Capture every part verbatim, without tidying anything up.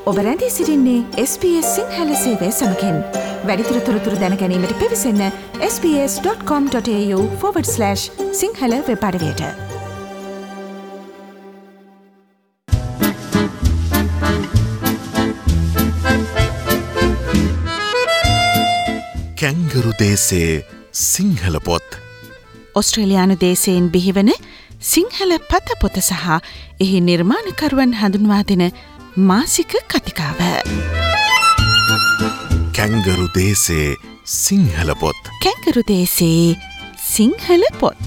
ඔබ රැඳී සිටින්නේ එස් බී එස් සිංහල සේවය සමගින්. වැඩිදුර තොරතුරු දැන ගැනීමට පිවිසන්න S B S dot com dot AU forward slash Sinhala web අඩවියට. කැංගරු දේශයේ සිංහල පොත්. ඔස්ට්‍රේලියානු දේශයෙන් බිහිවන සිංහල පතපොත සහ එහි නිර්මාණකරුවන් හඳුන්වා දෙන මාසික කතිකාව. කැංගරු දේශයේ සිංහල පොත්. කැංගරු දේශයේ සිංහල පොත්.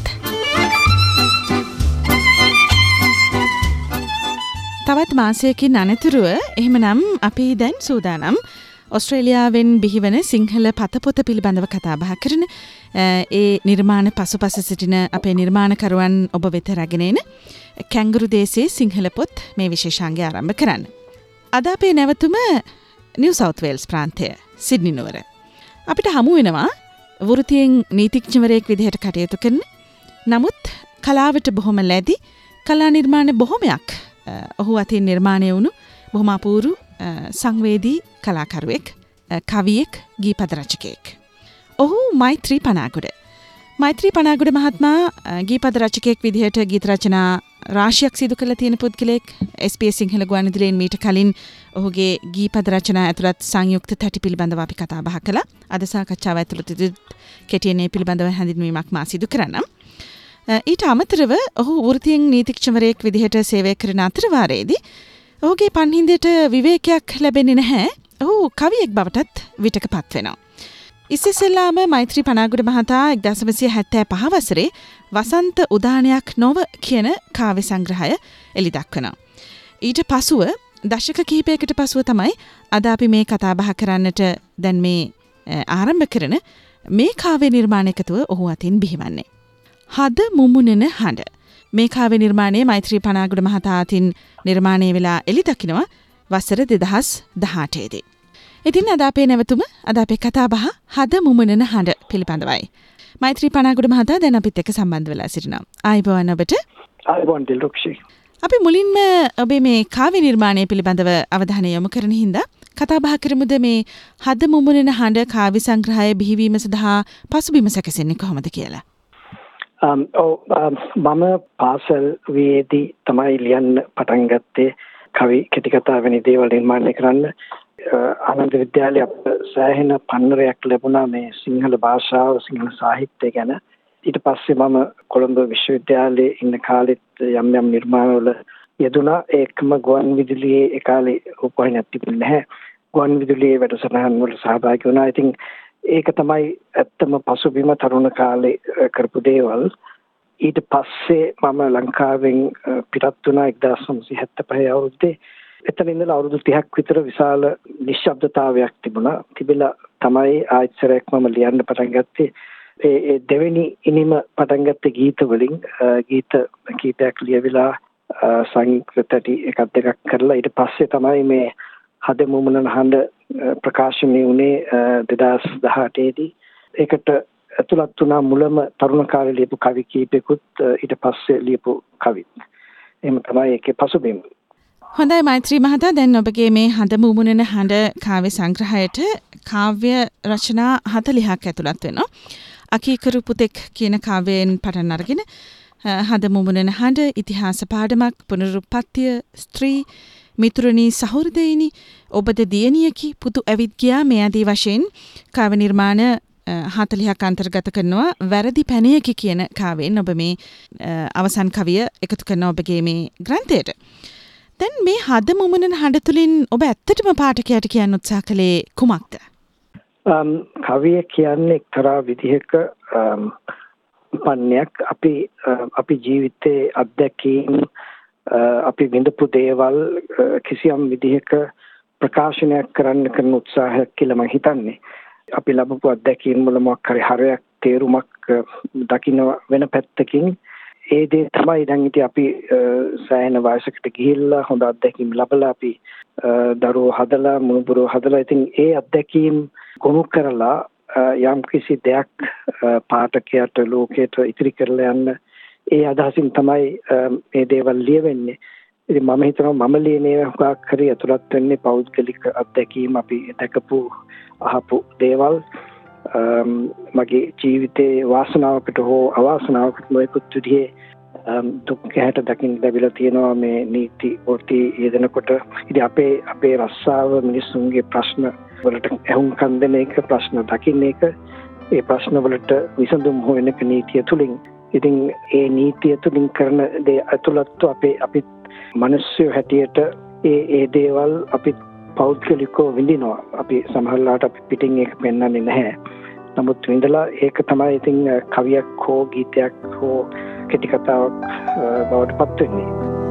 තවත් මාසයකින් අනතුරුව එහෙමනම් අපි දැන් සූදානම් ඔස්ට්‍රේලියාවෙන් බිහිවන සිංහල පතපොත පිළිබඳව කතා බහ කරන ඒ නිර්මාණ පසුපස සිටින අපේ නිර්මාණකරුවන් ඔබ වෙත රැගෙන එන කැංගරු දේශයේ සිංහල පොත් මේ විශේෂාංගය ආරම්භ කරන්න. අද අපේ නැවතුම නිව් සවුත් වේල්ස් ප්‍රාන්තය සිඩ්නි නුවර. අපිට හමු වෙනවා වෘත්තියෙන් නීතිඥවරයෙක් විදිහට කටයුතු කරන නමුත් කලාවට බොහොම ලැබි කලා නිර්මාණ බොහොමයක් ඔහු අතින් නිර්මාණය වුණු බොහොම අපූරු සංවේදී කලාකරුවෙක්, කවියෙක්, ගීපද රචකයෙක්. ඔහු මෛත්‍රී පනාගොඩ. මෛත්‍රී පනාගොඩ මහත්මයා ගීපද රචකයෙක් විදිහට ගීත රචනා රාශියක් සිදු කරලා තියෙන පුද්ගලෙක්. එස් බී එස් සිංහල ගුවන්විදුලියෙන් මීට කලින් ඔහුගේ ගීපද රචනා ඇතුළත් සංයුක්ත තැටි පිළිබඳව අපි කතා බහ කළා. අද සාකච්ඡාව ඇතුළත කෙටියෙන් මේ පිළිබඳව හැඳින්වීමක් මා සිදු කරන්නම්. ඊට අමතරව ඔහු වෘත්තියෙන් නීතිඥවරයෙක් විදිහට සේවය කරන අතර වාරයේදී ඔහුගේ පන්හිඳට විවේකයක් ලැබෙන්නේ නැහැ. ඔහු කවියෙක් බවටත් විටක පත් වෙනවා. ඉස්සෙල්ලාම මෛත්‍රී පනාගොඩ මහතා එක්දාස් නවසිය හැත්තෑ පහ වසරේ වසන්ත උදානයක් නොව කියන කාව්‍ය සංග්‍රහය එළි දක්වනවා. ඊට පසුව දශක කිහිපයකට පසුව තමයි අද අපි මේ කතා බහ කරන්නට දැන් මේ ආරම්භ කරන මේ කාව්‍ය නිර්මාණයකතුව ඔහු අතින් බිහිවන්නේ. හද මුමුණන හඬ. මේ කාව්‍ය නිර්මාණය මෛත්‍රී පනාගොඩ මහතා අතින් නිර්මාණය වෙලා එළි දකිනවා වසර දෙදහස් දහඅටේදී. ඉතින් අද අපේ නැවතුම අද අපේ කතා බහ හද මුමුණන හඬ පිළිබඳවයි. මෛත්‍රී පනාගොඩ මහතා දැන් අපිත් එක්ක සම්බන්ධ වෙලා සිටිනවා. ආයුබෝවන් ඔබට. ආයුබෝවන් දිල්රුක්ෂි. අපි මුලින්ම ඔබේ මේ කාව්‍ය නිර්මාණය පිළිබඳව අවධානය යොමු කරන හින්දා කතා බහ කරමුද මේ හද මුමුණන හඬ කාව්‍ය සංග්‍රහය බිහිවීම සඳහා පසුබිම සැකසෙන්නේ කොහොමද කියලා. මම පාසල් වියේදී තමයි ලියන්න පටන් ගත්තේ කවි කෙටිකතා වැනි දේවල් නිර්මාණය කරන්න. ආනන්ද විද්‍යාලයේ අප සෑහෙන පන්නරයක් ලැබුණා මේ සිංහල භාෂාව, සිංහල සාහිත්‍යය ගැන. ඊට පස්සේ මම කොළඹ විශ්වවිද්‍යාලයේ ඉන්න කාලෙත් යම් යම් නිර්මාණවල යෙදුණා. ඒකම ගුවන් විදුලියේ ඒ කාලේ රූපවාහිනියක් තිබුණේ නැහැ. ගුවන් විදුලියේ වැඩසටහන් වල සහභාගී වුණා. ඉතින් ඒක තමයි ඇත්තම පසුබිම තරුණ කාලේ කරපු දේවල්. ඊට පස්සේ මම ලංකාවෙන් පිටත් වුණා එක්දාස් නවසිය හැත්තෑ පහ අවුරුද්දේ. එතන ඉඳලා අවුරුදු තිහක් විතර විශාල නිශ්ශබ්දතාවයක් තිබුණා. තිබිලා තමයි ආයතනයක් මම ලියන්න පටන් ගත්තේ. ඒ දෙවෙනි ඉනිම පටන් ගත්තේ ගීත වලින්. ගීත කීපයක් ලියවිලා සංගීත තැටි එකක් දෙකක් කරලා ඊට පස්සේ තමයි මේ හද මුමුණන හඬ ප්‍රකාශනය වුණේ දෙදහස් දහඅටේදී. ඒකට ඇතුළත් වුණා මුලම තරුණ කාලේ ලියපු කවි කීපෙකුත් ඊට පස්සේ ලියපු කවිත්. එහෙම තමයි ඒකේ පසුබිම. හොඳයි මෛත්‍රී මහතා, දැන් ඔබගේ මේ හද මුමුණන හඬ කාව්‍ය සංග්‍රහයට කාව්‍ය රචනා හතළිහක් ඇතුළත් වෙනවා. අකීකරු පුතෙක් කියන කාව්‍යයෙන් පටන් අරගෙන හද මුමුණන හඬ, ඉතිහාස පාඩමක්, පුනරුත්පත්තිය, ස්ත්‍රී, මිතුරණී සහෘදයිනි, ඔබද දියණියකි, පුතු ඇවිත් ගියා මේ ආදී වශයෙන් කාව්‍ය නිර්මාණ හතළිහක් අන්තර්ගත කරනවා. වැරදි පැනයකි කියන කාව්‍යයෙන් ඔබ මේ අවසන් කවිය එකතු කරන ඔබගේ මේ ග්‍රන්ථයට. දැන් මේ හද මුමුණන හඬ තුලින් ඔබ ඇත්තටම පාඨකයාට කියන්න උත්සාහ කළේ කුමක්ද? කවිය කියන්නේ එක්තරා විදිහක උපන්නයක්. අපි අපි ජීවිතයේ අත්දැකීම්, අපි විඳපු දේවල් කිසියම් විදිහක ප්‍රකාශනයක් කරන්න කරන උත්සාහයක් කියලා මම හිතන්නේ. අපි ලැබපු අත්දැකීම් වල මොකක් හරි හරයක්, තේරුමක් දකින්න වෙන පැත්තකින් ඒ දේ තමයි දැන් ඉතින් අපි සෑහෙන වයසකට ගිහිල්ලා හොඳ අත්දැකීම් ලැබලා අපි දරුවෝ හදලා මුණුබුරෝ හදලා ඉතින් ඒ අත්දැකීම් ගොනු කරලා යම් කිසි දෙයක් පාඨකයට ලෝකයට ඉතිරි කරලා යන්න ඒ අදහසින් තමයි මේ දේවල් ලියවෙන්නේ. ඉතින් මම හිතනවා මම ලියනේ හුඟක් හරි අතුලත් වෙන්නේ පෞද්ගලික අත්දැකීම් අපි දැකපු අහපු දේවල් මගේ ජීවිතේ වාසනාවකට හෝ අවාසනාවකට නොයෙකුත් විදිහේ දුක් ගැට දකින්න ලැබිලා තියෙනවා මේ නීති වෘත්ති යෙදෙනකොට. ඉතින් අපේ අපේ රස්සාව මිනිස්සුන්ගේ ප්‍රශ්න වලට ඇහුම්කන් දෙන එක, ප්‍රශ්න දකින්න එක, ඒ ප්‍රශ්න වලට විසඳුම් හොයන එක නීතිය තුලින්. ඉතින් ඒ නීතිය තුලින් කරන දේ අතුලත් අපේ අපි මිනිස්සු හැටියට ඒ ඒ දේවල් අපි පෞද්ගලිකව විඳිනවා. අපි සමහරවිට අපි පිටින් ඒක පෙන්වන්නේ නැහැ. නමුත් විඳලා ඒක තමයි ඉතින් කවියක් හෝ ගීතයක් හෝ කෙටි කතාවක් බවට පත් වෙන්නේ.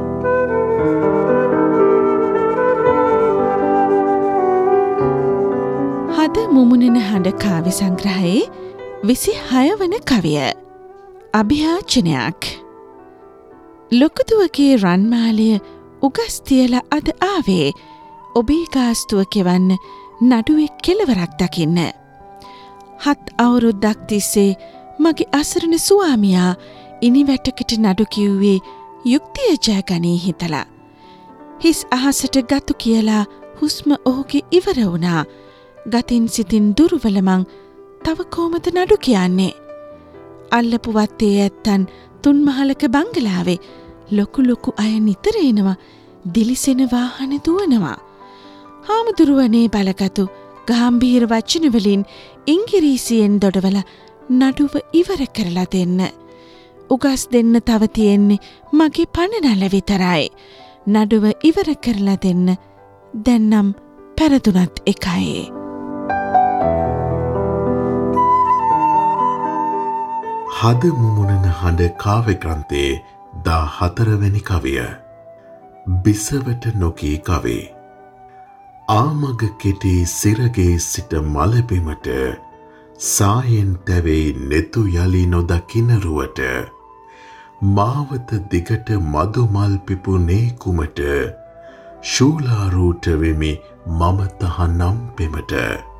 හද මුමුණන හඬ කාව්‍ය සංග්‍රහයේ විසිහය වන කවිය අභියාචනයක්. ලොකුදුවගේ රන්මාලය උගස් තියලා අද ආවේ ඔබේ ගාස්තුව කෙවන්න නඩුවේ කෙළවරක් දකින්න. හත් අවුරුද්දක් තිස්සේ මගේ අසරණ ස්වාමියා ඉනිවැටකට නඩු කිව්වේ යුක්තිය ජයගනී හිතලා. හිස් අහසට ගතු කියලා හුස්ම ඔහුගේ ඉවර වුණා. ගතින් සිතින් දුරුවලමං තව කෝමද නඩු කියන්නේ. අල්ලපු වත්තේ ඇත්තන් තුන්මහලක බංගලාවේ ලොකු ලොකු අය නිතර එනවා. දිලිසෙන වාහන දුවනවා. හාමුදුරුවනේ බලගතු ගාම්භීර වචනවලින් ඉංගිරීසියෙන් දොඩවල නඩුව ඉවර කරලා දෙන්න. උගස් දෙන්න තව තියෙන්නේ මගේ පණනල විතරයි. නඩුව ඉවර කරලා දෙන්න දැන්නම් පැරදුනත් එකයි. හද මුමුණන හඬ කාව්‍ය ග්‍රන්ථයේ දා හතරවැනි කවිය බිසවට නොකී කවේ. ආමග කෙටි සිරගේ සිට මලබිමට සායෙන් තැවෙයි නෙතු යලි නොදකිනරුවට මාවත දිගට මදුමල් පිපුනේ කුමට ශූලාරූට වෙමි මම තහනම් පෙමට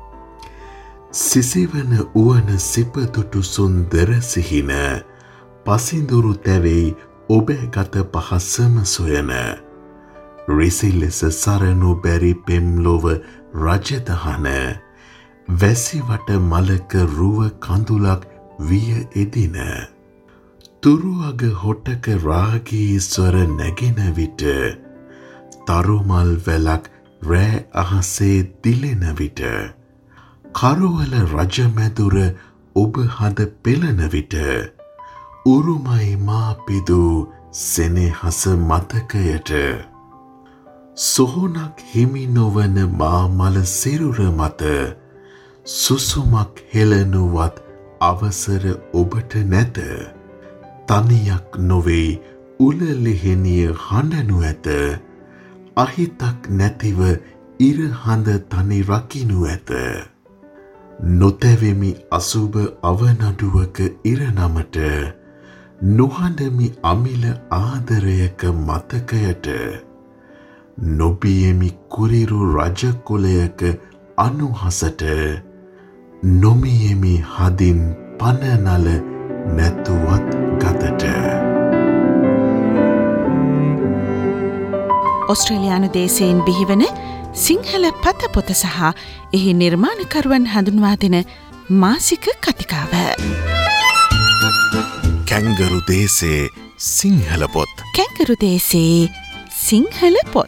සිසිවන උවන සිපදුටු සුන්දර සිහින පසිඳුරු තැවෙයි ඔබේ ගත පහසම සොයන රිසිලෙස සරණු බැරි පෙම්ලොව රජදහන වැසිවට මලක රුව කඳුලක් විය එදින තුරුවග හොටක රාගී ස්වර නැගෙන විට තරුමල් වැලක් රෑ අහසේ දිලෙන විට කරුවල රජමැදුර ඔබ හද පෙළන විට උරුමයි මා පිදු සෙනෙහස මතකයට සොහොනක් හිමි නොවන මාමල සිරුර මත සුසුමක් හෙළනුවත් අවසර ඔබට නැත. තනියක් නොවෙයි උලලිහෙනිය හඬනු ඇත. අහිතක් නැතිව ඉරහඳ තනි රකිනු ඇත. නොතැවෙමි අසුබ අවනඩුවක ඉරනමට නොහඬමි අමිල ආදරයක මතකයට නොබියමි කුරිරු රජකුලයක අනුහසට නොමියමි හදින් පනනල නැතුවත් ගතට. ඔස්ට්‍රේලියානු දේශයෙන් බිහිවන සිංහල පතපොත සහ එහි නිර්මාණකරුවන් හඳුන්වා දෙන මාසික කතිකාව. කැංගරු දේශේ සිංහල පොත්. කැංගරු දේශේ සිංහල පොත්.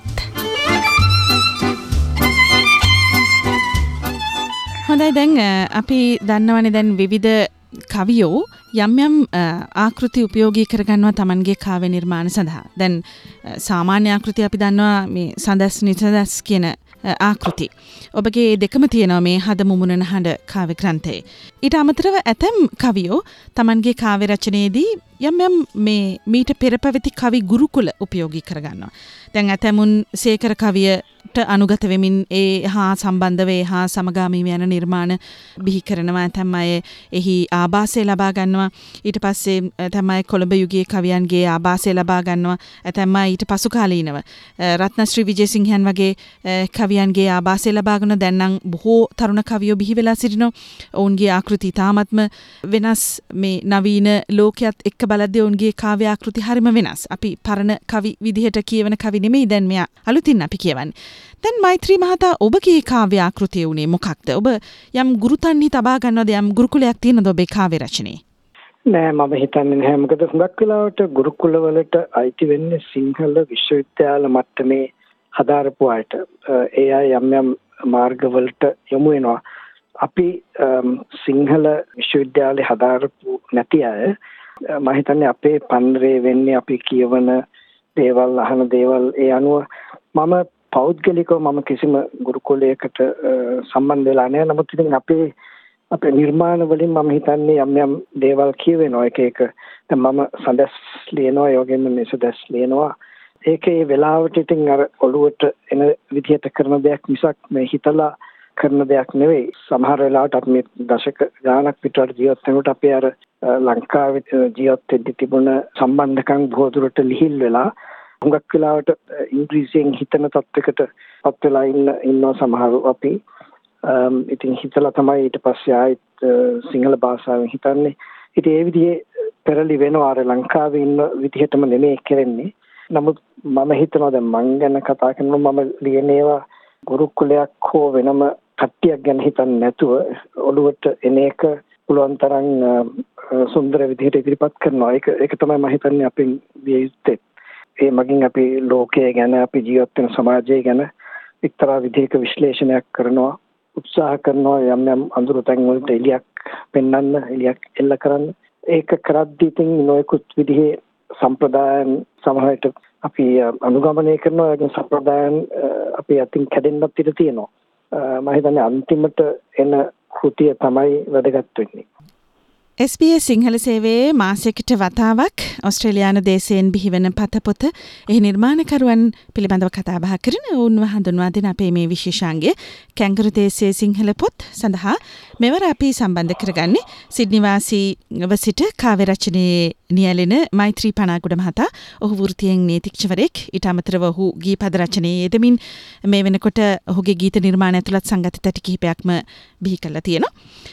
හොඳයි, දැන් අපි දන්නවනේ දැන් විවිධ කවියෝ යම් යම් ආකෘති උපයෝගී කරගන්නවා තමන්ගේ කාව්‍ය නිර්මාණ සඳහා. දැන් සාමාන්‍ය ආකෘති අපි දන්නවා මේ සඳස් නිසදස් කියන ආකෘති. ඔබගේ දෙකම තියෙනවා මේ හද මුමුණන හඬ කාව්‍ය ග්‍රන්ථයේ. ඊට අමතරව ඇතැම් කවියෝ තමන්ගේ කාව්‍ය රචනයේදී යම් යම් මේ මීට පෙර පැවති කවි ගුරුකුල උපයෝගී කරගන්නවා. දැන් ඇතැමුන් සේකර කවියට අනුගත වෙමින් ඒ හා සම්බන්ධ වේ හා සමගාමීව යන නිර්මාණ බිහි කරනවා. ඇතැම් අය එහි ආభాසය ලබා ගන්නවා. ඊට පස්සේ ඇතැම් අය කොළඹ යුගයේ කවියන්ගේ ආభాසය ලබා ගන්නවා. ඇතැම් අය ඊට පසු කාලීනව රත්නශ්‍රී විජේසිංහයන් වගේ කවියන්ගේ ආభాසය ලබා ගන්න දැන් නම් බොහෝ තරුණ කවියෝ බිහි වෙලා සිටිනවා. ඔවුන්ගේ ආකෘති ආකෘති තාමත්ම වෙනස් මේ නවීන ලෝකයක් එක්ක බලද්දී ඔවුන්ගේ කාව්‍ය ආකෘති හරිම වෙනස්. අපි පරණ කවි විදිහට කියවන කවි නෙමෙයි දැන් මෙයා අලුතින් අපි කියවන්නේ. දැන් මෛත්‍රී මහතා ඔබගේ කාව්‍ය ආකෘතිය උනේ මොකක්ද? ඔබ යම් ගුරුතන්හි තබා ගන්නවද යම් ගුරුකුලයක් තියෙනවද ඔබේ කාව්‍ය රචනයේ? නෑ මම හිතන්නේ නැහැ. මොකද හුඟක් වෙලාවට ගුරුකුල වලට අයිති වෙන්නේ සිංහල විශ්වවිද්‍යාල මට්ටමේ හදාරපු අයට. ඒ අය යම් යම් මාර්ගවලට යොමු වෙනවා. අපි සිංහල විශ්වවිද්‍යාලේ හදාරපු නැති අය මම හිතන්නේ අපේ පන්රේ වෙන්නේ අපි කියවන දේවල් අහන දේවල් ඒ අනුව මම පෞද්ගලිකව මම කිසිම ගුරුකුලයකට සම්බන්ධ වෙලා නැහැ. නමුත් ඉතින් අපේ අපේ නිර්මාණ වලින් මම හිතන්නේ යම් යම් දේවල් කියවෙනවා එක එක. දැන් මම සඳස් ලියනවා, ඒ වගේම නිසදස් ලියනවා. ඒකේ වෙලාවට ඉතින් අර ඔළුවට එන විදිහට කරන දෙයක් මිසක් මේ හිතලා කරන දෙයක් නෙවෙයි. සමහර වෙලාවට අපි මේ දශක ගානක් පිටවට ජීවත් වෙනකොට අපි අර ලංකාවේ ජීවත් වෙද්දී තිබුණ සම්බන්ධකම් බොහෝ දුරට ලිහිල් වෙලා හුඟක් වෙලාවට ඉංග්‍රීසියෙන් හිතන තත්යකට පත් වෙලා ඉන්න ඉන්නවා සමහරව අපි. ඉතින් හිතලා තමයි ඊට පස්සේ ආයෙත් සිංහල භාෂාවෙන් හිතන්නේ. ඉතින් ඒ විදිහේ පෙරලි වෙනවා අර ලංකාවේ ඉන්න විදිහටම නෙමෙයි කරන්නේ. නමුත් මම හිතනවා දැන් මං ගැන කතා කරනවා මම ලියන ඒවා ගුරුකුලයක් හෝ වෙනම කට්ටියක් ගැන හිතන්නේ නැතුව ඔළුවට එන එක පුළුවන් තරම් සුන්දර විදිහට ඉදිරිපත් කරනවා. ඒක ඒක තමයි මම හිතන්නේ අපෙන් විය යුත්තේ. ඒ මගින් අපි ලෝකය ගැන අපි ජීවත් වෙන සමාජය ගැන එක්තරා විදිහක විශ්ලේෂණයක් කරනවා. උත්සාහ කරනවා යම් යම් අඳුරු තැන් වලට එලියක් පෙන්වන්න, එලියක් එල්ල කරන්න. ඒක කරද්දී තින් නොයෙකුත් විදිහේ සම්ප්‍රදායන් සමහරට අපි අනුගමනය කරනවා. ඒ සම්ප්‍රදායන් අපි අතින් කැඩෙන්නත් ඉඩ තියෙනවා. මම හිතන්නේ අන්තිමට එන කෘතිය තමයි වැදගත් වෙන්නේ. එස් බී එස් සිංහල සේවයේ මාසයකට වතාවක් ඔස්ට්‍රේලියානු දේශයෙන් බිහිවන පතපොත එහි නිර්මාණකරුවන් පිළිබඳව කතා බහ කරන ඔවුන්ව හඳුන්වා දෙන අපේ මේ විශේෂාංගය කැංගරු දේශයේ සිංහල පොත් සඳහා මෙවර අපි සම්බන්ධ කරගන්නේ සිඩ්නි වාසීව සිට කාව්‍ය රචනයේ නියැලෙන මෛත්‍රී පනාගොඩ මහතා. ඔහු වෘත්තියෙන් නීතිඥවරයෙක්. ඊට අමතරව ඔහු ගීපද රචනයේ යෙදමින් මේ වෙනකොට ඔහුගේ ගීත නිර්මාණ ඇතුළත් සංගත තැටි කිහිපයක්ම බිහි කරලා තියෙනවා.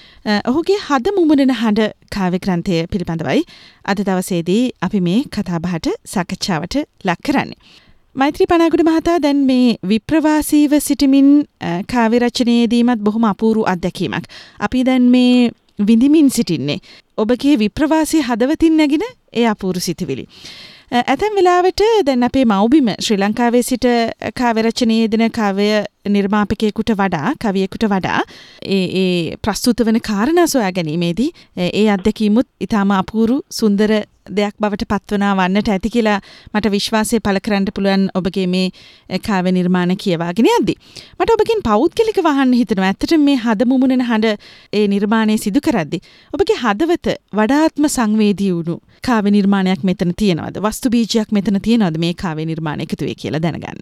ඔහුගේ හද මුමුණන හඬ කාව්‍ය ග්‍රන්ථය පිළිබඳවයි අද දවසේදී අපි මේ කතාබහට සාකච්ඡාවට ලක් කරන්නේ. මෛත්‍රී පනාගොඩ මහතා දැන් මේ විප්‍රවාසීව සිටිමින් කාව්‍ය රචනයේදීමත් බොහොම අපූර්ව අත්දැකීමක්. අපි දැන් මේ විඳිමින් සිටින්නේ ඔබගේ විප්‍රවාසී හදවතින් නැගින ඒ අපූර්ව සිතුවිලි. ඇතැම් වෙලාවට දැන් අපේ මව්බිම ශ්‍රී ලංකාවේ සිට කාව්‍ය රචනයේ දෙන කාව්‍ය නිර්මාපකයෙකුට වඩා කවියෙකුට වඩා ඒ ඒ ප්‍රස්තුත වන කාරණා සොයා ගැනීමේදී ඒ අත්දැකීමුත් ඊටාම අපූර්ව සුන්දර දෙයක් බවට පත්වනා වන්නට ඇති කියලා මට විශ්වාසය පළ කරන්න පුළුවන් ඔබගේ මේ කාව්‍ය නිර්මාණ කියවාගෙන යද්දී. මට ඔබගෙන් පෞද්ගලිකව අහන්න හිතෙනවා. ඇත්තටම මේ හද මුමුණන හඬ ඒ නිර්මාණය සිදු කරද්දී ඔබගේ හදවත වඩාත්ම සංවේදී වුණු කාව්‍ය නිර්මාණයක් මෙතන තියෙනවද? වස්තු බීජයක් මෙතන තියෙනවද මේ කාව්‍ය නිර්මාණ එකතු වේ කියලා දැනගන්න.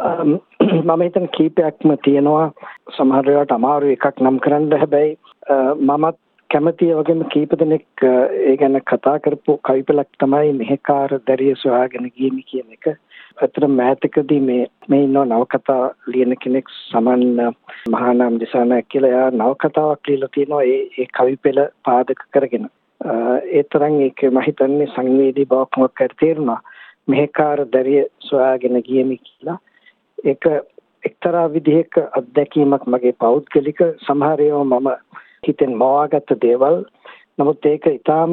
මම හිතන කීපයක්ම තියෙනවා. සමහර වෙලාවට අමාරු එකක් නම් කරන්න. හැබැයි මමත් කැමතිය වගේම කීප දෙනෙක් ඒ ගැන කතා කරපු කවිපලක් තමයි මෙහෙකාර දැරිය සොයාගෙන ගියමි කියන එක. අතන මෑතකදී මේ මේ ඉන්න නවකතා ලියන කෙනෙක් සමන් මහානාම දිසානායක කියලා එයා නවකතාවක් ලියලා තියෙනවා ඒ ඒ කවිපෙළ පාදක කරගෙන. ඒ තරම් ඒක මම හිතන්නේ සංවේදී බවක් මොකක් හරි තේරුණා. මෙහෙකාර දැරිය සොයාගෙන ගියමි කියලා. ඒක එක්තරා විදිහක අත්දැකීමක් මගේ පෞද්ගලික. සමහර ඒවා මම හිතෙන් මවාගත්ත දේවල්. නමුත් ඒක ඊටාම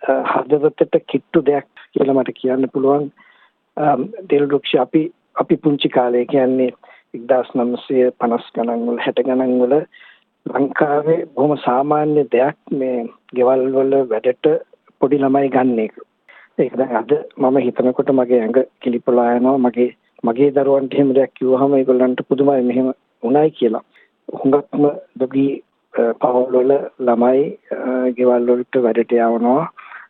හදවතට කිට්ටු දෙයක් කියලා මට කියන්න පුළුවන්. දෙල්රුක්ෂ අපි අපි පුංචි කාලේ කියන්නේ එක්දාස් නවසිය පනස් ගණන් වල හැට ගණන් වල ලංකාවේ බොහොම සාමාන්‍ය දෙයක් මේ ගෙවල් වල වැඩට පොඩි ළමයි ගන්න එක. ඒක දැන් අද මම හිතනකොට මගේ ඇඟ කිලිපලා යනවා. මගේ මගේ දරුවන්ට එහෙම දෙයක් කිව්වහම ඒගොල්ලන්ට පුදුමයි මෙහෙම උනායි කියලා. හුඟක්ම දොගී පවුල් වල ළමයි ගෙවල් වලට වැඩට යවනවා.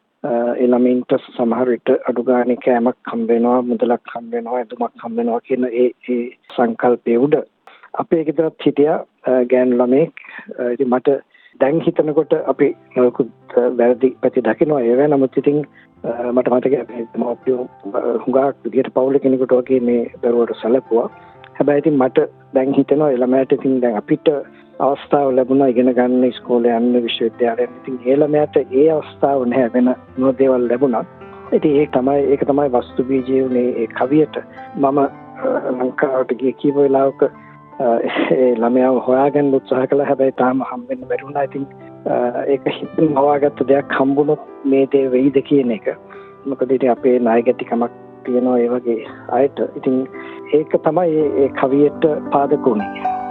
ඒ ළමින්ට සමහර විට අඩු ගානේ කෑමක් හම්බ වෙනවා, මුදලක් හම්බ වෙනවා, ඇඳුමක් හම්බ වෙනවා කියන ඒ ඒ සංකල්පයේ උඩ අපේ ගෙදරත් හිටියා ගෑනු ළමෙක්. ඉතින් මට දැන් හිතනකොට අපි මොකුත් වැරදි පැති දකිනවා ඒවා. නමුත් ඉතින් මට මතකයි අපි මොකද හුඟක් විදියට පවුල කෙනෙකුට වගේ මේ දරුවට සැලකුවා. හැබැයි ඉතින් මට දැන් හිතෙනවා ළමයට ඉතින් දැන් අපිට අවස්ථාව ලැබුණා ඉගෙන ගන්න ඉස්කෝලේ යන්න විශ්වවිද්‍යාලයට. ඉතින් ඒ ළමයාට ඒ අවස්ථාව නැහැ වෙන මොන දේවල් ලැබුණා. ඉතින් ඒක තමයි ඒක තමයි වස්තු බීජය උනේ ඒ කවියට. මම ලංකාවට ගිය කීප වෙලාවක ඒ ළමයාව හොයාගන්න උත්සාහ කළා. හැබැයි තාම හම්බෙන්න බැරි වුණා. ඉතින් ඒක හිතින් හොයාගත්ත දෙයක් හම්බුනොත් මේ දේ වෙයිද කියන එක. මොකද ඉතින් අපේ නායකත්වකමක් තියෙනවා ඒ වගේ අයට. ඉතින් ඒක තමයි ඒ කවියට පාදක වුනේ.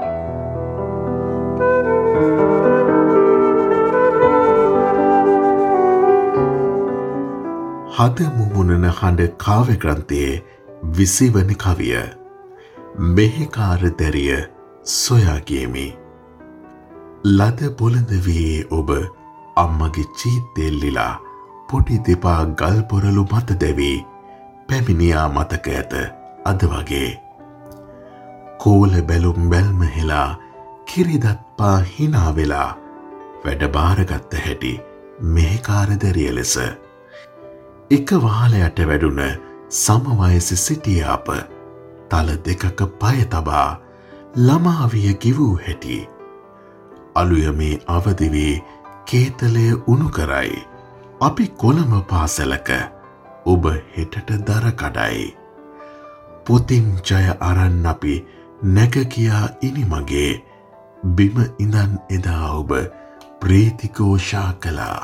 හද මුමුණන හඬ කාව්‍ය ග්‍රන්ථයේ විසිවන කවිය මෙහෙකාර දැරිය සොයාගේමි. ලද බොළඳ වී ඔබ අම්මගේ චීත්තෙල්ලිලා පොඩි දෙපා ගල් පොරලු මත දැවී පැමිණියා මතක ඇත අද වගේ. කෝල බැලුම් බැල්ම හෙලා කිරිදත් පා හිනා වෙලා වැඩ බාරගත්ත හැටි මෙහෙකාර දැරිය ලෙස. එක වහලයට වැඩුණ සමවයස සිටිය අප තල දෙකක පය තබා ළමාවිය ගිවූ හැටි. අලුයමේ අවදිවී කේතලය උණු කරයි. අපි කොළඹ පාසලක ඔබ හෙටට දර කඩයි. පොතින් ජය අරන් අපි නැග කියා ඉනිමගේ බිම ඉඳන් එදා ඔබ ප්‍රීතිඝෝෂා කළා.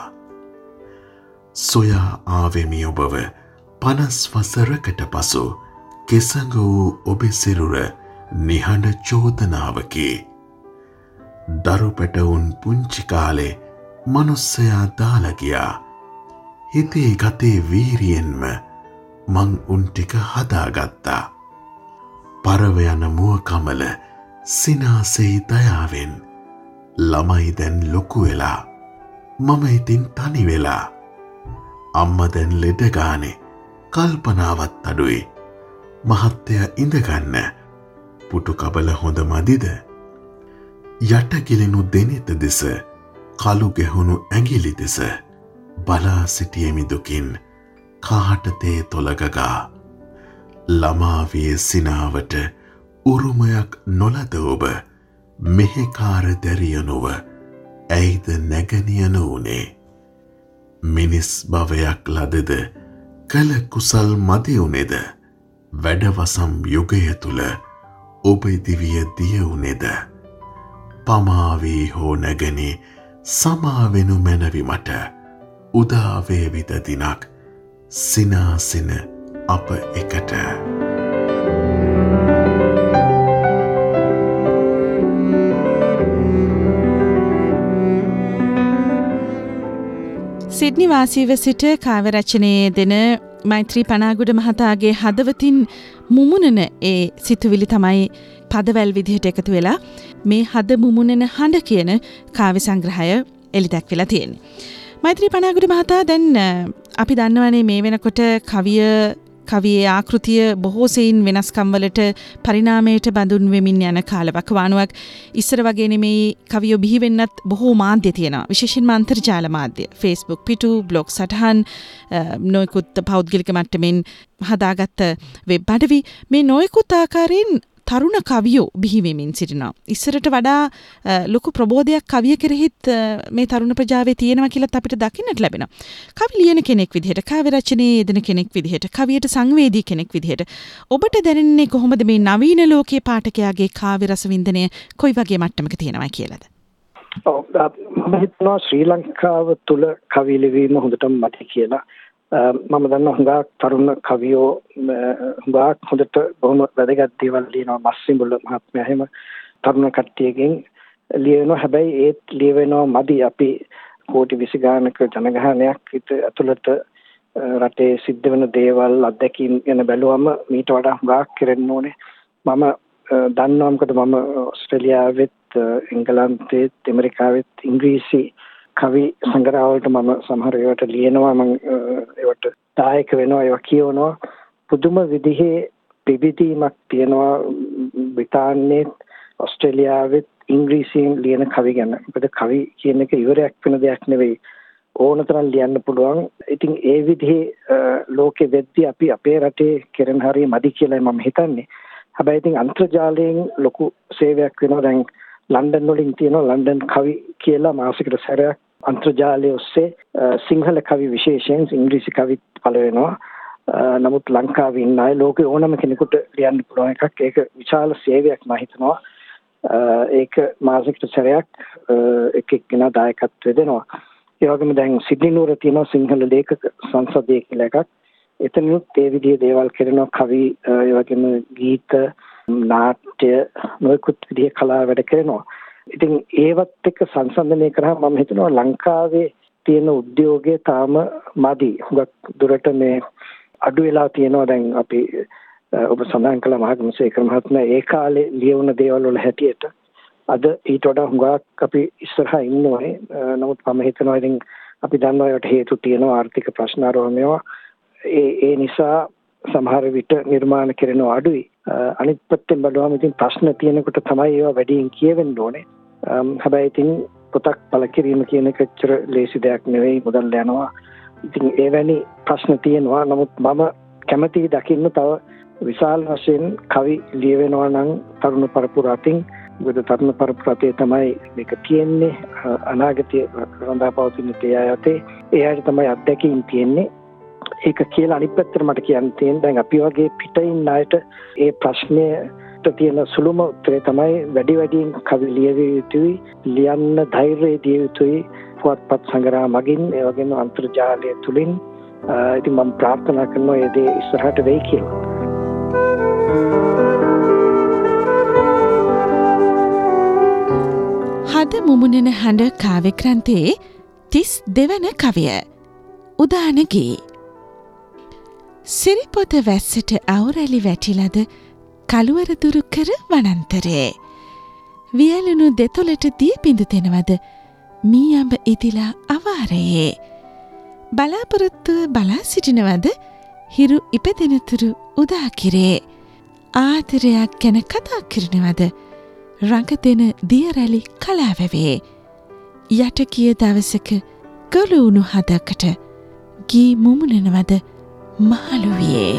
සොයා ආවෙමි ඔබව පනස් වසරකට පසු කෙසඟ වූ ඔබේ සිරුර නිහඬ චෝදනාවකි. දරු පැටවුන් පුංචි කාලේ මනුස්සයා දාලා ගියා. හිතේ ගතේ වීරියෙන්ම මං උන් ටික හදාගත්තා. පරව යන මුව කමල සිනාසෙයි දයාවෙන් ළමයි දැන් ලොකු වෙලා මම ඉතින් තනි වෙලා. අම්ම දැන් ලෙඩ ගානේ කල්පනාවත් අඩුයි. මහත්තය ඉඳගන්න පුටු කබල හොඳ මදිද? යට ගිලිනු දෙනෙත දෙස කළු ගැහුණු ඇඟිලි දෙස බලා සිටියෙමි දුකින් කාටතේ තොලගගා. ළමාවිය සිනාවට උරුමයක් නොලද ඔබ මෙහෙකාර දැරිය නොව ඇයිද නැගනිය නොවුනේ? මිනිස් භවයක් ලදද කළ කුසල් මදි උනේද? වැඩවසම් යුගය තුල ඔබ දිවිය දිය උනේද? පමාවී හෝ නැගනි සමාවෙනු මැනවි මට උදා වේවිද දිනක් සිනාසින අප එකට. සිඩ්නි වාසීව සිට කාව්‍ය රචනයේ දෙන මෛත්‍රී පනාගුඩ මහතාගේ හදවතින් මුමුණන ඒ සිතුවිලි තමයි පදවැල් විදිහට එකතු වෙලා මේ හද මුමුණන හඬ කියන කාව්‍ය සංග්‍රහය එලි දැක්විලා තියෙන්නේ. මෛත්‍රී පනාගුඩ මහතා දැන් අපි දන්නවනේ මේ වෙනකොට කවිය කවියේ ආකෘතිය බොහෝ සෙයින් වෙනස්කම් වලට පරිණාමයට බඳුන් වෙමින් යන කාලවකවානුවක්. ඉස්සර වගේ නෙමෙයි කවියෝ බිහි වෙන්නත් බොහෝ මාධ්‍ය තියෙනවා. විශේෂයෙන්ම අන්තර්ජාල මාධ්‍ය, Facebook පිටු, බ්ලොග් සටහන්, නොයෙකුත් පෞද්ගලික මට්ටමින් හදාගත්ත වෙබ් අඩවි මේ නොයෙකුත් ආකාරයෙන් තරුණ කවියෝ බිහි වෙමින් සිටිනවා. ඉස්සරට වඩා ලොකු ප්‍රබෝධයක් කවිය කෙරෙහිත් මේ තරුණ ප්‍රජාවේ තියෙනවා කියලා අපිට දකින්නට ලැබෙනවා. කවි ලියන කෙනෙක් විදිහට, කාව්‍ය රචනයේ යෙදෙන කෙනෙක් විදිහට, කවියට සංවේදී කෙනෙක් විදිහට ඔබට දැනෙන්නේ කොහොමද මේ නවීන ලෝකයේ පාඨකයාගේ කාව්‍ය රස වින්දනය කොයි වගේ මට්ටමක තියෙනවා කියලාද? ඔව් මම හිතනවා ශ්‍රී ලංකාව තුල කවි ලිවීම හොඳටම මතක කියලා. මම දන්නවා හුඟක් තරුණ කවියෝ හුඟක් හොඳට බොහොම වැදගත් දේවල් ලියනවා. මස්සිඹුල මහත්මයා එහෙම තරුණ කට්ටියකින් ලියනවා. හැබැයි ඒත් ලියවෙනවා මදි. අපි කෝටි විසි ගානක ජනගහනයක් ඇතුළත රටේ සිද්ධ වෙන දේවල් අත්දැකීම් ගැන බැලුවම මීට වඩා හුඟක් කෙරෙන්න ඕනේ. මම දන්නවා මොකද මම ඕස්ට්‍රේලියාවෙත් එංගලන්තෙත් ඇමරිකාවෙත් ඉංග්‍රීසි කවි සංග්‍රහවලට මම සමහර ඒවාට ලියනවා. මම ඒවට දායක වෙනවා, ඒවා කියවනවා. පුදුම විදිහේ පිවිදීමක් තියෙනවා බ්‍රිතාන්‍යයේ, ඕස්ට්‍රේලියාවෙත් ඉංග්‍රීසියෙන් ලියන කවි ගැන. මොකද කවි කියන එක ඉවරයක් වෙන දෙයක් නෙවෙයි. ඕනතරම් ලියන්න පුළුවන්. ඉතින් ඒ විදිහේ ලෝකෙ වෙද්දී අපි අපේ රටේ කෙරෙන හරිය මදි කියලා මම හිතන්නේ. හැබැයි ඉතින් අන්තර්ජාලයෙන් ලොකු සේවයක් වෙනවා. දැන් ලන්ඩන් වලින් තියෙනවා ලන්ඩන් කවි කියලා මාසිකට සැරයක් අන්තර්ජාලය ඔස්සේ සිංහල කවි විශේෂයෙන් ඉංග්‍රීසි කවිත් පළ වෙනවා. නමුත් ලංකාවේ ඉන්න අය ලෝකේ ඕනම කෙනෙකුට ලියන්න පුළුවන් එකක්. ඒක විශාල සේවයක් මම හිතනවා. ඒක මාසිකට සැරයක් එක එක්කෙනා දායකත්වය දෙනවා. ඒ වගේම දැන් සිඩ්නි නුවර තියෙනවා සිංහල ලේඛක සංසදය කියලා එකක්. එතනත් ඒ විදිහේ දේවල් කරනවා. කවි ඒ වගේම ගීත නාට්‍ය නොයෙකුත් විදිහේ කලාව වැඩ කරනවා. ඉතින් ඒවත් එක්ක සංසන්දනය කරාම මම හිතනවා ලංකාවේ තියෙන උද්‍යෝගය තාම මදි. හුඟක් දුරට මේ අඩු වෙලා තියෙනවා. දැන් අපි ඔබ සඳහන් කළ මහගමසේකර මහත්මයා ඒ කාලේ ලියවුණ දේවල් වල හැටියට අද ඊට වඩා හුඟක් අපි ඉස්සරහා ඉන්නෝනේ. නමුත් මම හිතනවා ඉතින් අපි දන්නවා ඒකට හේතු තියෙනවා ආර්ථික ප්‍රශ්න ආරෝහණයවා. ඒ ඒ නිසා සමහර විට නිර්මාණ කරනවා අඩුයි. අනිත් පැත්තෙන් බලුවම ඉතින් ප්‍රශ්න තියෙනකොට තමයි ඒවා වැඩියෙන් කියවෙන්න ඕනේ. හැබැයි ඉතින් පොතක් පළ කිරීම කියන එක ඇත්තට ලේසි දෙයක් නෙවෙයි. මුදල් යනවා. ඉතින් එවැනි ප්‍රශ්න තියෙනවා. නමුත් මම කැමැතියි දකින්න තව විශාල වශයෙන් කවි ලියවෙනවා නම් තරුණ පරපුර අතින්. මොකද තරුණ පරපුරේ තමයි මේක තියෙන්නේ. අනාගතයේ රඳා පවතින තේ ආයතේ ඒ ආයත තමයි අත්දැකීම් තියෙන්නේ. ඒක කියලා අනිත් පැත්තට මට කියන්න තියෙන දැන් අපි වගේ පිටින් ණයට ඒ ප්‍රශ්නයට තියෙන සුළුම උත්තරේ තමයි වැඩි වැඩියෙන් කවි ලියවිය යුතුයි, ලියන්න ධෛර්යය දිය යුතුයි පුවත්පත් සංග්‍රහ මගින්, ඒ වගේම අන්තර්ජාලය තුලින්. ඉතින් මම ප්‍රාර්ථනා කරනවා ඒ දේ ඉස්සරහට වෙයි කියලා. හද මුමුණන හඬ කාව්‍ය ග්‍රන්ථයේ තිස් දෙවන කවිය උදානගේ සිරිපොත වැස්සට අවුරැලි වැටිලද කළුවර දුරු කර වනන්තරේ වියලුණු දෙතොලට දිය පිඳු දෙනවද මී අඹ ඉදිලා අවාරයේ බලාපොරොත්තුව බලා සිටිනවද හිරු ඉපදෙනතුරු උදාකිරේ ආදරයක් ගැන කතා කරනවද රඟ දෙන දියරැලි කලාවැවේ යට කිය දවසක ගොළුණු හදකට ගී මුමුණනවද මාළුවියේ.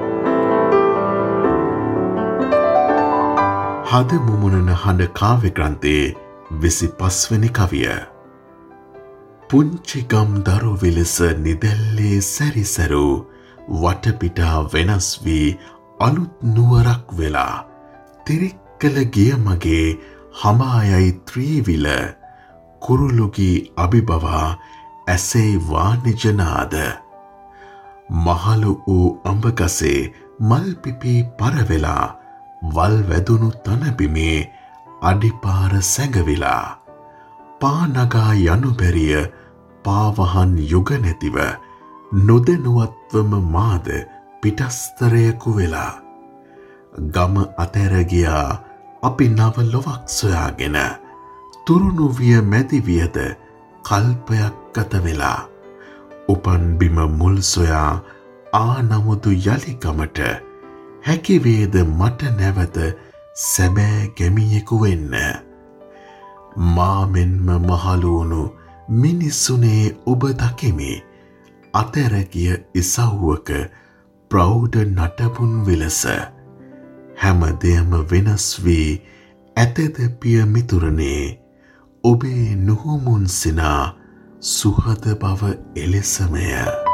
හද මුමුණන හඬ කාව්‍ය ග්‍රන්ථයේ විසි පස්වැනි කවිය. පුංචි ගම් දරු විලස නිදැල්ලේ සැරිසැරූ වටපිටා වෙනස් වී අලුත් නුවරක් වෙලා තිරික්කල ගිය මගේ හමායයි ත්‍රීවිල කුරුළුගී අභිබවා ඇසේ වානිජනාද මහලු වූ අඹගසේ මල් පිපී පරවෙලා වල් වැදුණු තනබිමේ අඩිපාර සැඟවිලා පානගා යනු බැරිය පාවහන් යුග නැතිව නොදැනුවත්වම මාද පිටස්තරයකු වෙලා ගම අතැර ගියා අපි නව ලොවක් සොයාගෙන තුරුණු විය මැදි වියද කල්පයක් ගත වෙලා උපන් බිම මුල් සොයා ආනමුදු යලි ගමට හැකිවේද මට නැවත සැබෑ ගැමියෙකු වෙන්න මා මෙන්ම මහලුණු මිනිසුනේ ඔබ දකිමි අතැර ගිය ඉසව්වක ප්‍රෞඩ නටබුන් විලස හැම දෙයම වෙනස් වී ඇතද පිය මිතුරනේ ඔබේ නුහුමුන් සිනා සුහද බව එලෙසමය.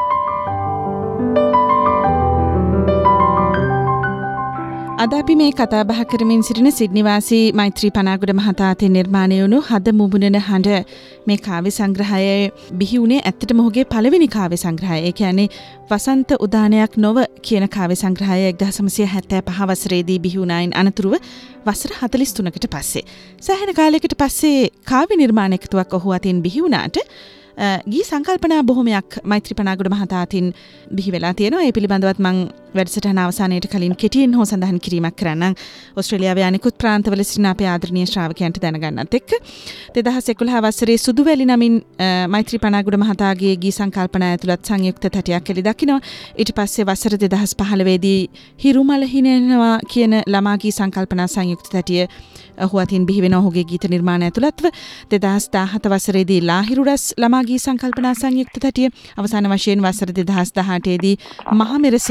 අද අපි මේ කතා බහ කරමින් සිටින සිඩ්නිවාසී මෛත්‍රී පනාගොඩ මහතා අතින් නිර්මාණය වුණු හද මුමුණන හඬ මේ කාව්‍ය සංග්‍රහයේ බිහි වුණේ ඇත්තටම ඔහුගේ පළවෙනි කාව්‍ය සංග්‍රහය. ඒ කියන්නේ වසන්ත උදානයක් නොව කියන කාව්‍ය සංග්‍රහය එක්දහස් නවසිය හැත්තෑ පහ වසරේදී බිහි වුණායින් අනතුරුව වසර හතළිස් තුනකට පස්සේ. සෑහෙන කාලයකට පස්සේ කාව්‍ය නිර්මාණ එකතුවක් ඔහු අතින් බිහි වුණාට ගී සංකල්පනා බොහොමයක් මෛත්‍රී පනාගොඩ මහතා අතින් බිහි වෙලා තියෙනවා. ඒ පිළිබඳවත් මම වැඩසටහන අවසානයේට කලින් කෙටියෙන් හෝ සඳහන් කිරීමක් කරන්නම්. ඕස්ට්‍රේලියාවේ අනෙකුත් ප්‍රාන්තවල සිටින අපේ ආදරණීය ශ්‍රාවකයන්ට දැනගන්නත් එක්ක දෙදහස් එකොළහ වසරේ සුදුවැලි නමින් මෛත්‍රී පනාගොඩ මහතාගේ ගී සංකල්පනා ඇතුළත් සංයුක්ත තැටියක් එළි දකිනවා. ඊට පස්සේ වසර දෙදහස් පහළොව දී හිරුමල හිනෙනවා කියන ළමා ගී සංකල්පනා සංයුක්ත තැටිය ඔහු අතින් බිහි වෙන ඔහුගේ ගීත නිර්මාණ ඇතුළත්ව දෙදහස් දාහත වසරේදී ලාහිරුරස් ළමා ගී සංකල්පනා සංයුක්ත තැටිය අවසාන වශයෙන් වසර දෙදහස් දහඅටේ දී මහමෙරසේ කියන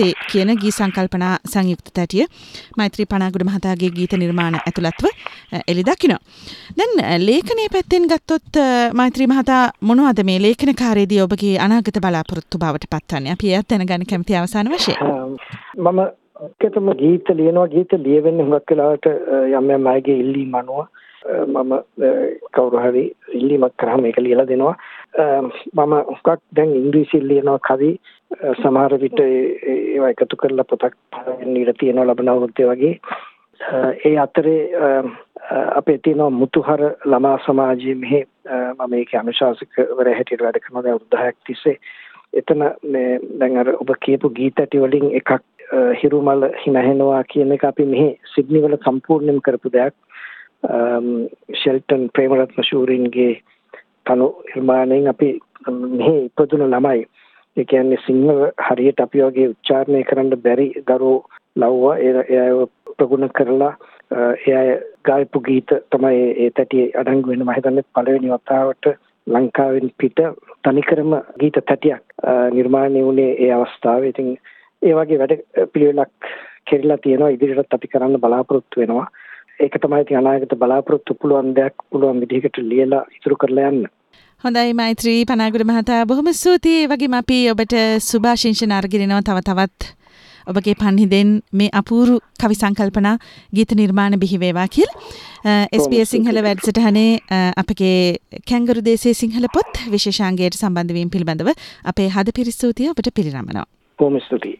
යෙදෙන ගී සංකල්පනා සංයුක්ත තැටිය මෛත්‍රී පනාගුඩ මහතාගේ ගීත නිර්මාණ ඇතුළත්ව එළි දකිනවා. දැන් ලේඛනයේ පැත්තෙන් ගත්තොත් මෛත්‍රී මහතා මොනවද මේ ලේඛන කාර්යයේදී ඔබගේ අනාගත බලාපොරොත්තු බවට පත්වන්නේ? අපි ඒත් දැනගන්න කැමති අවසාන වශයෙන්. මම ඇත්තටම ගීත ලියනවා ගීත ලියවෙන්නේ හුඟක් වෙලාවට යම් යම් අයගේ ඉල්ලීම් අනුව මම කවුරු හරි ඉල්ලීමක් කරාම ඒක ලියලා දෙනවා. මම හුඟක් දැන් ඉංග්‍රීසියෙන් ලියනවා කවි සමහර විට ඒවා එකතු කරලා පොතක් පළවෙනි ඉර තියෙනවා ලබන අවුරුද්දේ වගේ. ඒ අතරේ අපේ තියෙන මුතුහර ළමා සමාජයේ මෙහි මම ඒකේ අනුශාසකවරයා හැටියට වැඩ කරනවා දැන් අවුරුදු දහයක් තිස්සේ. එතන මේ දැන් අර ඔබ කියපු ගීත ඇටි වලින් එකක් හිරුමල හිනහෙනවා කියන එක අපි මෙහි සිඩ්නි වල සම්පූර්ණයෙන් කරපු දෙයක්. ෂෙල්ටන් ප්‍රේමරත්න ශූරින්ගේ තනු නිර්මාණයෙන් අපි මෙහි ඉපදුන ළමයි ඒ කියන්නේ සිංහල හරියට අපි වගේ උච්චාරණය කරන්න බැරි දරුවෝ ලව්වා ඒ ප්‍රගුණ කරලා ඒ ගායපු ගීත තමයි ඒ තැටියේ අඩංගු වෙන මම හිතන්නේ පළවෙනි වතාවට ලංකාවෙන් පිට තනිකරම ගීත තැටියක් නිර්මාණය වුණේ ඒ අවස්ථාවේ. ඉතින් ඒ වගේ වැඩ පිළිවෙලක් කෙරලා තියෙනවා ඉදිරියටත් අපි කරන්න බලාපොරොත්තු වෙනවා. ඒක තමයි ඉතින් අනාගත බලාපොරොත්තු පුළුවන් දෙයක් පුළුවන් විදිහකට ලියලා ඉතුරු කරලා යන්න. හොඳයි මෛත්‍රී පනාගුඩ මහතා බොහොම ස්තුතියි. ඒ වගේම අපි ඔබට සුභාශිංසන අරගෙනවා තව තවත් ඔබගේ පන්හිදෙන් මේ අපූරු කවි සංකල්පනා ගීත නිර්මාණ බිහි වේවා කියලා. එස් බී එස් සිංහල වැඩසටහනේ අපගේ කැංගරු දේශයේ සිංහල පොත් විශේෂාංගයට සම්බන්ධ වීම පිළිබඳව අපේ හදපිරි ස්තුතිය ඔබට පිරිනමනවා. බොහොම ස්තුතියි.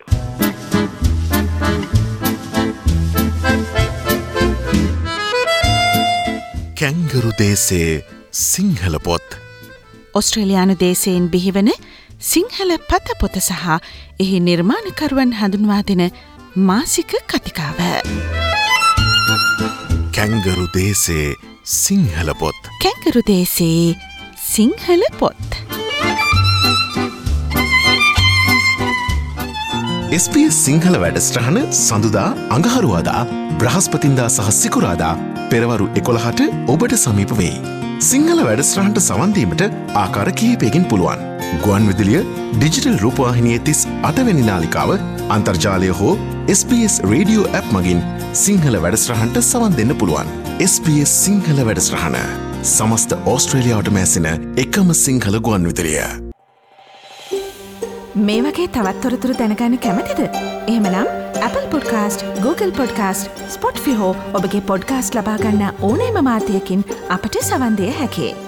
කැංගරු දේශයේ සිංහල පොත් ඔස්ට්‍රේලියානු දේශයෙන් බිහිවන සිංහල පත පොත සහ එහි නිර්මාණකරුවන් හඳුන්වා දෙන මාසික කතිකාව. කැංගරු දේශයේ සිංහල පොත්. කැංගරු දේශයේ සිංහල පොත්. එස් බී එස් සිංහල වැඩසටහන සඳුදා අඟහරුවාදා බ්‍රහස්පතින්දා සහ සිකුරාදා පෙරවරු එකොළහට ඔබට සමීප වෙයි. සිංහල වැඩසටහනට සවන් දීමට ආකාර කිහිපයකින් පුළුවන්. ගුවන් විදුලිය ඩිජිටල් රූපවාහිනියේ තිස් අටවැනි නාලිකාව අන්තර්ජාලය හෝ S B S radio app මගින් සිංහල වැඩසටහනට සවන් දෙන්න පුළුවන්. එස් බී එස් සිංහල වැඩසටහන සමස්ත ඕස්ට්‍රේලියාවට මැසෙන එකම සිංහල ගුවන් විදුලිය. මේ වගේ තවත් තොරතුරු දැනගන්න කැමතිද? එහෙමනම් Apple Podcast, Google Podcast, Spotify හෝ ඔබගේ පොඩ්කාස්ට් ලබා ගන්න ඕනෑම මාධ්‍යයකින් අපට සවන් දිය හැකියි.